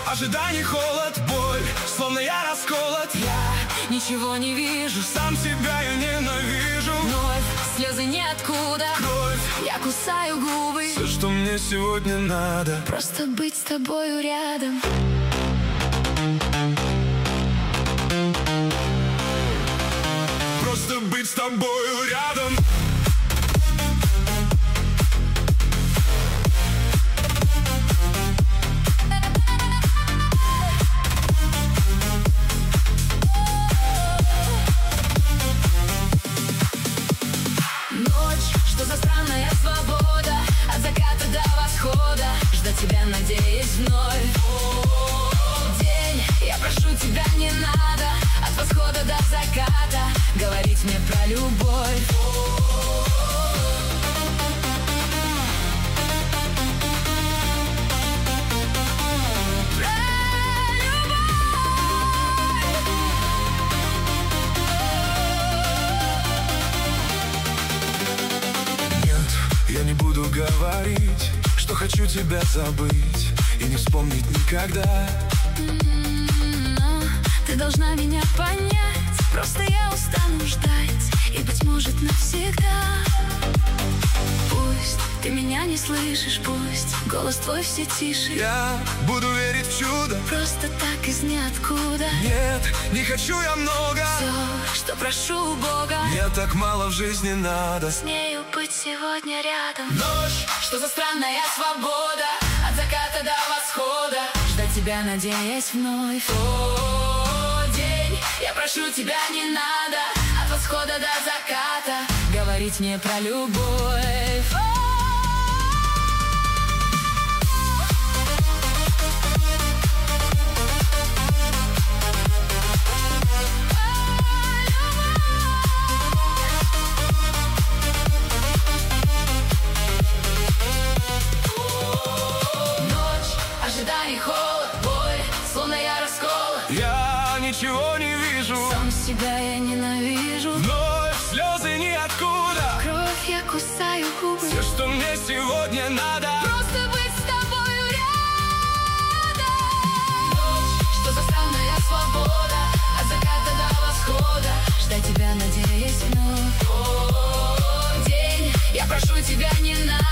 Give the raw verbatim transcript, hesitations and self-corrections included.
ожиданий холод, боль, словно я расколот. Я ничего не вижу, сам себя я ненавижу. вновь слезы ниоткуда, Кровь, я кусаю губы. все, что мне сегодня надо, Просто быть с тобою рядом. просто быть с тобою рядом. Ночь, что за странная свобода, от заката до восхода, ждать тебя, надеясь вновь. День, я прошу тебя, не надо, от восхода до заката говорить мне про любовь. Я не буду говорить, что хочу тебя забыть и не вспомнить никогда. Но ты должна меня понять, просто я устану ждать, и, быть может, навсегда. Пусть ты меня не слышишь, пусть голос твой все тише. Я буду верить в чудо, Просто так из ниоткуда. нет, не хочу я много. Все, что прошу у Бога, Мне так мало в жизни надо. смею быть сегодня рядом. Ночь, Что за странная свобода, от заката до восхода, ждать тебя, надеясь вновь. О, день, я прошу тебя, не надо, от восхода до заката говорить мне про любовь. Ожиданий холод, боль, словно я расколот. я ничего не вижу. Сам себя я ненавижу. Вновь слезы ниоткуда. Кровь, я кусаю губы. Все, что мне сегодня надо, Просто быть с тобою рядом. Ночь, что за странная свобода, от заката до восхода, ждать тебя, надеясь вновь. О, день, я прошу тебя, не надо,